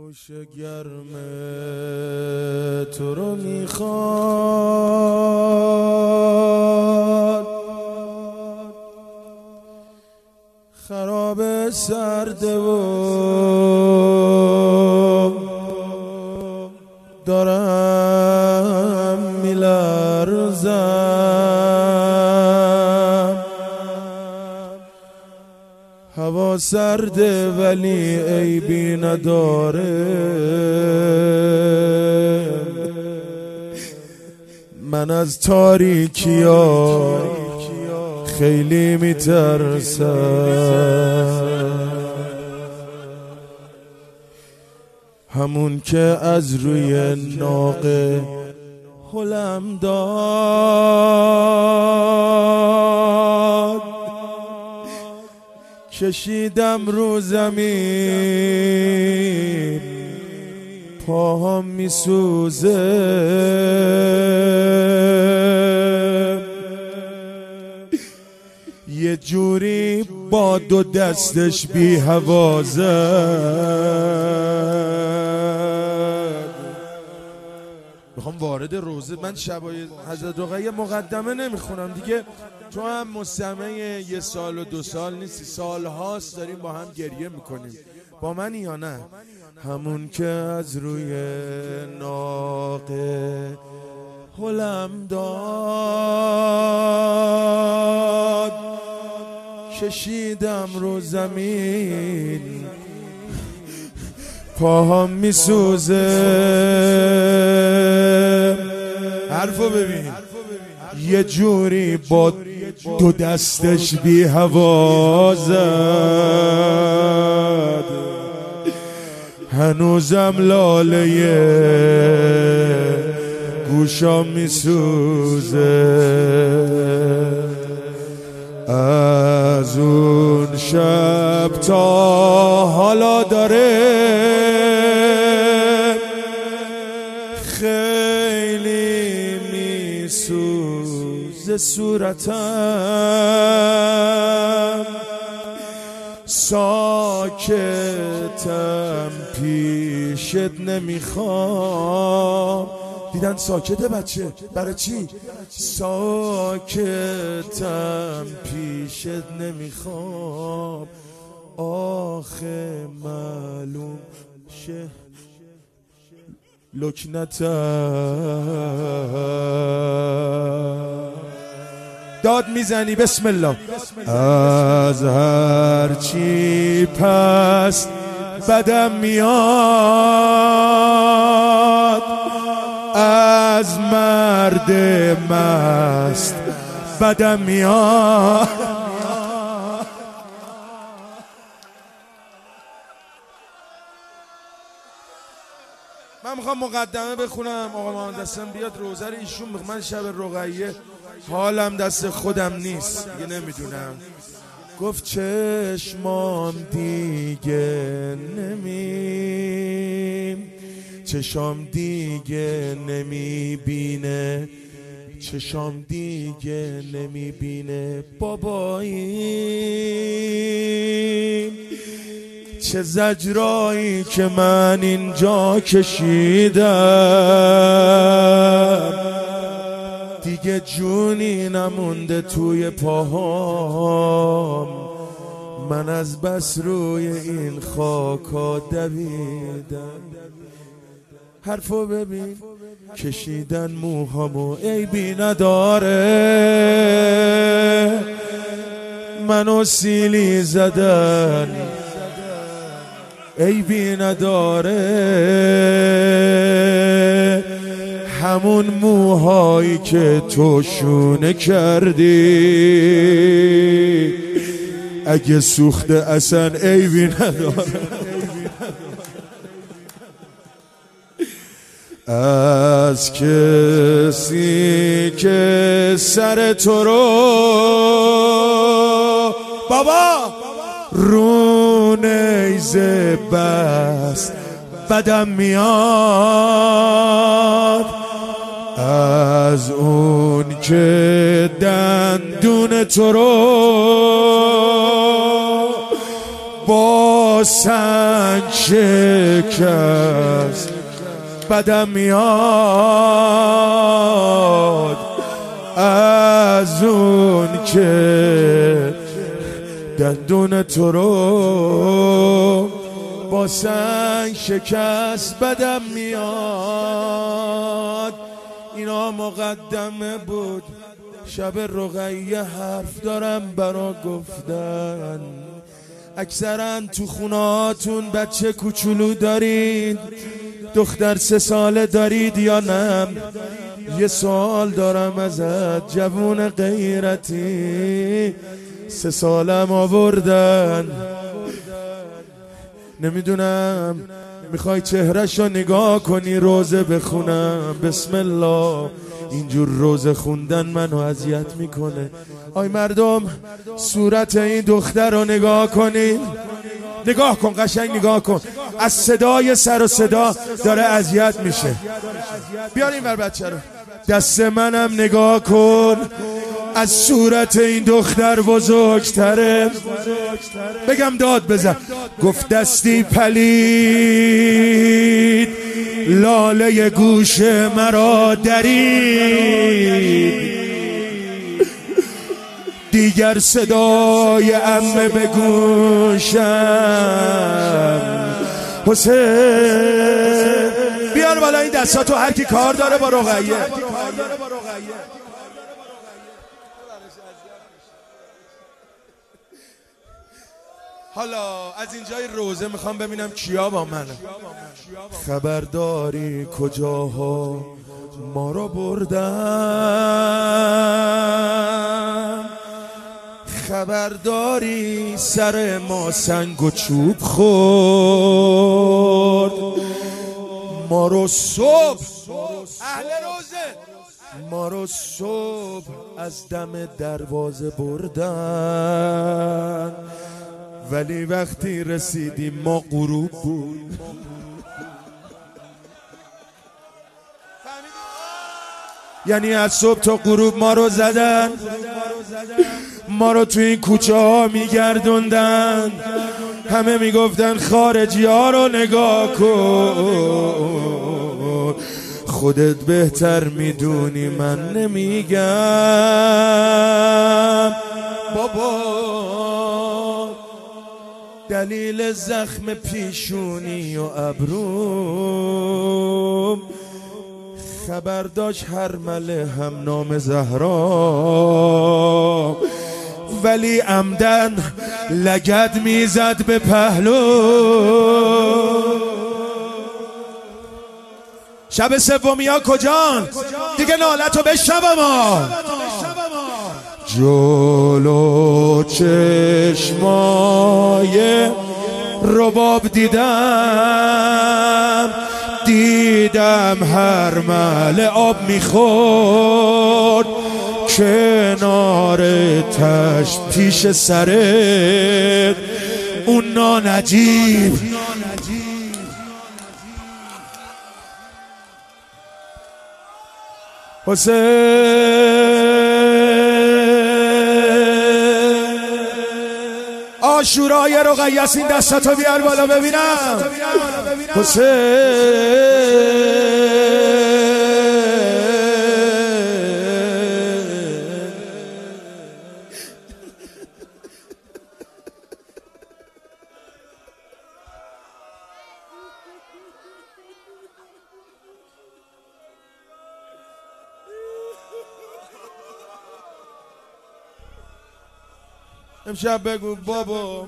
گوش گرم تو رو میخواد، خراب سرده و دارم میلرزم. هوا سرده ولی عیبی نداره، من از تاریکیا خیلی میترسم. همون که از روی ناقه هلم داد، کشیدم رو زمین پاهم میسوزه. یه جوری با دو دستش بی هوا زد. میخوام وارد روزه، من شبای حضرت رقیه مقدمه نمیخونم دیگه، تو هم مستمع 1 سال و 2 سال نیستی، سال هاست داریم با هم گریه میکنیم. با منی یا نه؟ همون که از روی ناقه هلم داد، کشیدم رو زمین پاهم میسوزه. حرفو ببین، یه جوری با دو دستش بی هوا زد. هنوزم لاله گوشام میسوزه. از اون شب تا حالا داره خیلی میسوزه صورتم. ساکتم پیشت نمیخوام. دیدن ساکته بچه؟ برای چی؟ ساکتم پیشت نمیخوام. آخه معلوم شه لکنتم. داد میزنی بسم الله. از هرچی پس بدم میاد، از مرد مست بدم میاد. من میخوام مقدمه بخونم، آقا مهندسم بیاد روزه رو ایشون من شب رقیه حالم دست خودم نیست دیگه، نمیدونم. گفت چشمام دیگه چشام دیگه نمیبینه، چشام دیگه نمیبینه بابایی. چه زجرایی که من اینجا کشیدم، دیگه جونی نمونده توی پاهام. من از بس روی این خاکا دویدم. حرفو ببین، کشیدن موهامو عیبی نداره، منو سیلی زدن عیبی نداره. همون موهایی که تو شونه کردی اگه سوخته اصلا عیبی نداره. از کسی که سر تو رو بابا رو نیزه بست بدم میاد. از اون که دندون تو رو با سنگ شکست بدم میاد از اون که دندون تو رو با سنگ شکست بدم میاد. اینا مقدمه بود، شب رقیه حرف دارم برا گفتن. اکثرا تو خوناتون بچه کوچولو دارید، دختر 3 ساله دارید یا نه؟ یه سوال دارم ازت جوون غیرتی، 3 سالم آوردن، نمیدونم میخوای چهرش رو نگاه کنی روزه بخونم؟ بسم الله. اینجور روزه خوندن منو اذیت میکنه. آی مردم صورت این دختر رو نگاه کنین، نگاه کن، قشنگ نگاه کن، از صدای سر و صدا داره اذیت میشه. بیار این ور بچه رو، دست منم نگاه کن، از صورت این دختر بزرگتره. بگم داد بزن. گفت دستی پلید لاله گوش مرا درید، دیگر صدای عمه به گوشم. حسین بیار بالا این دستاتو، هر کی کار داره با رقیه. حالا از اینجای روزه میخوام ببینم کیا با منه. خبرداری کجاها ما رو بردن، خبرداری سر ما سنگ و چوب خورد، ما رو صبح اهل روزه، ما رو صبح از دم دروازه بردن، ولی وقتی رسیدیم ما غروب بود. یعنی از صبح تا غروب ما رو زدن، ما رو تو این کوچه ها میگردوندن، همه میگفتن خارجی ها رو نگاه کن، خودت بهتر میدونی من نمیگم. بابا دلیل زخم پیشونی و ابروم، خبر داشت هر مله هم نام زهرا، ولی عمدن لگد میزد به پهلو. شب سومیا کجان؟ دیگه نالتو بشنوم. جلو چشمای رباب دیدم هر مله آب میخورد، کنار تشت پیش سرت اون نانجیب. حسین آشورای رقیه است، این دستاتو بیار بالا ببینم. حسین امشب بگو بابا،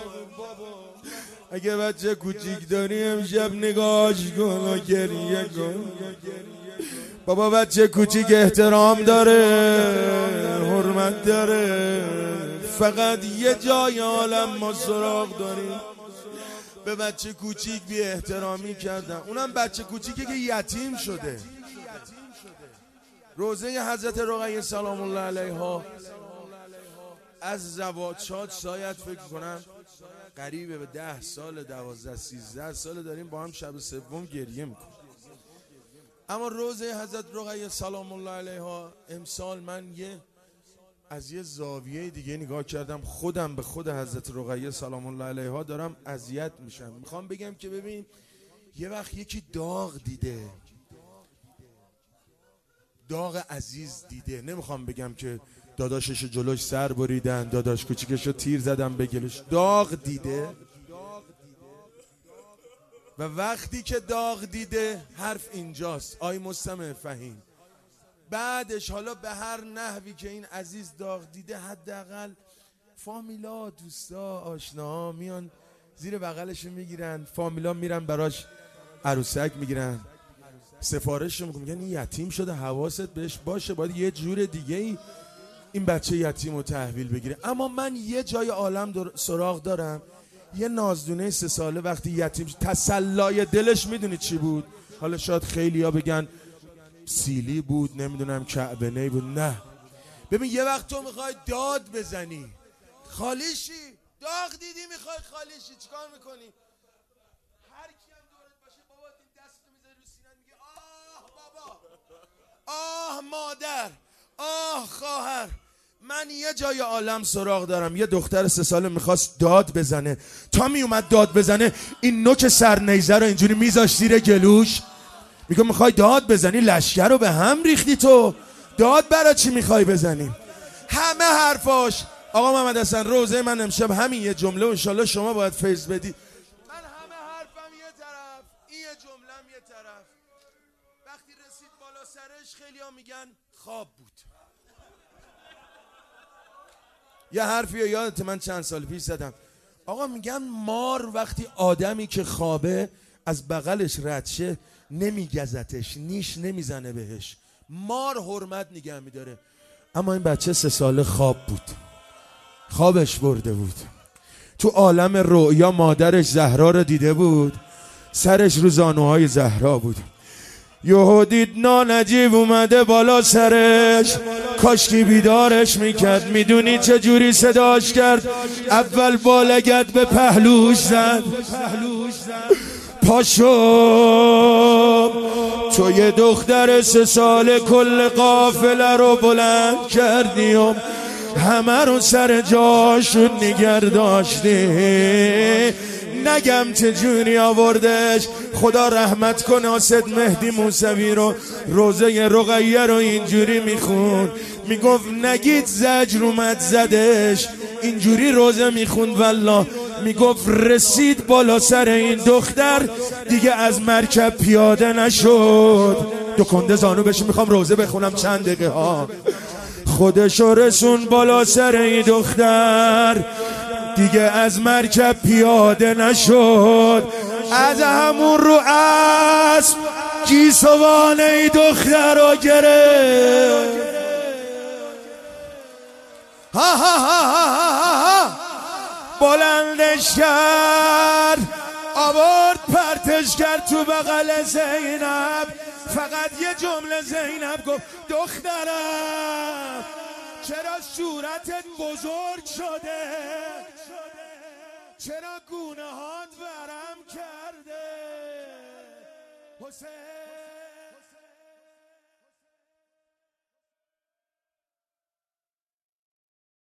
اگه بچه کوچیک داری امشب نگاهش کن و گریه کن. بابا بچه کوچیک احترام داره، حرمت داره، فقط یه جای عالم ما سراغ داریم به بچه کوچیک بی احترامی کردن، اونم بچه کوچیکی که یتیم شده. روزه حضرت رقیه سلام الله علیها از زواجات شاید فکر کنم قریب به 10 سال 12 13 سال داریم با هم شب سوم گریه میکنیم. اما روزه حضرت رقیه سلام الله علیها امسال من یه از یه زاویه دیگه نگاه کردم، خودم به خود حضرت رقیه سلام الله علیها دارم اذیت میشم. میخوام بگم که ببین یه وقت یکی داغ دیده، داغ عزیز دیده، نمیخوام بگم که داداشش جلوش سر بریدن، داداش کوچیکشو تیر زدن به گلوش، داغ دیده و وقتی که داغ دیده حرف اینجاست. آی مستمع فهیم، بعدش حالا به هر نحوی که این عزیز داغ دیده، حداقل فامیلا، دوستا، آشناها میان زیر بغلش میگیرن، فامیلا میرن براش عروسک میگیرن، سفارش رو میگن این یتیم شده حواست بهش باشه، باید یه جور دیگه این بچه یتیم رو تحویل بگیره. اما من یه جای عالم سراغ دارم، یه نازدونه 3 ساله وقتی یتیم شد، تسلای دلش میدونی چی بود؟ حالا شاید خیلی ها بگن سیلی بود، نمیدونم کعبه نی بود، نه. ببین یه وقت تو میخوای داد بزنی، خالیشی، داغ دیدی میخوای خالیشی، چیکار میکنی؟ هر کی هم دورت باشه بابا این دستو میذاری رو سینه، میگه آه بابا، آه مادر، آه خواهر. من یه جای عالم سراغ دارم، یه دختر 3 ساله میخواست داد بزنه، تا میومد داد بزنه این نوک سرنیزه رو اینجوری میذاشت زیر گلوش، میگه میخوای داد بزنی؟ لشکر رو به هم ریختی تو، داد برای چی میخوای بزنی؟ همه حرفاش. آقا محمد حسن روزه من امشب همین یه جمله و انشالله شما باید فیض بدی. من همه حرفم یه طرف، این یه جملم یه طرف. وقتی رسید بالا سرش خیلی ها میگن خواب بود. یه حرفی یادت من چند سال پیش زدم، آقا میگن مار وقتی آدمی که خوابه از بغلش رد شه نمیگزتش، نیش نمیزنه بهش، مار حرمت نگه میداره. اما این بچه 3 ساله خواب بود، خوابش برده بود، تو عالم رؤیا مادرش زهرا رو دیده بود، سرش رو زانوهای زهرا بود. یهو دید نانجیب اومده بالا سرش، کاشکی بیدارش میکرد. میدونی چه جوری صداش کرد؟ اول با لگد به پهلوش زد، پاشو تو یه دختر 3 ساله کل قافله رو بلند کردیم، همه رو سر جاشون نگر داشتی. نگم چجوری آوردش، خدا رحمت کنه اسد مهدی موسوی رو، روزه رقیه رو اینجوری میخوند، میگفت نگید زجر اومد زدش، اینجوری روزه میخوند والله، میگفت رسید بالا سر این دختر دیگه از مرکب پیاده نشد. 2 کنده زانو بشی، میخوام روزه بخونم چند دقیقه ها. خودشو رسون بالا سر این دختر دیگه از مرکب پیاده نشد. از همون رو اسب گیسوان ای دختر رو گرفت، ها ها ها ها ها بلندش کرد، آورد پرتش کرد تو بغل زینب. فقط یه جمله زینب گفت دخترم چرا صورتت بزرگ شده، چرا گونه هات ورم کرده؟ حسین